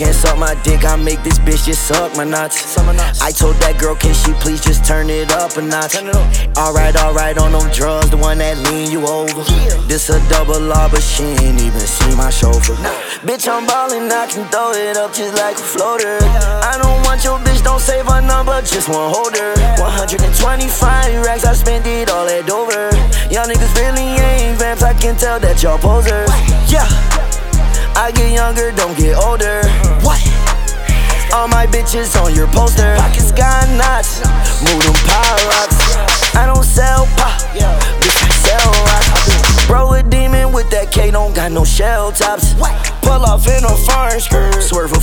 can't suck my dick, I make this bitch just suck my nuts. I told that girl, can she please just turn it up a notch? Alright, on them drugs, the one that lean you over. This a double R, but she ain't even see my chauffeur. Bitch, I'm ballin', I can throw it up just like a floater. I don't want your bitch, don't save her number, just one holder. 125 racks, I spent it all at Dover. Y'all niggas really ain't vamps, I can tell that y'all posers. Yeah, I get younger, don't get older. What? All my bitches on your poster. Pockets got knots, move them power rocks. I don't sell pop, bitch, I sell rocks. Bro, a demon with that K, don't got no shell tops. Pull off in a foreign skirt, swerve a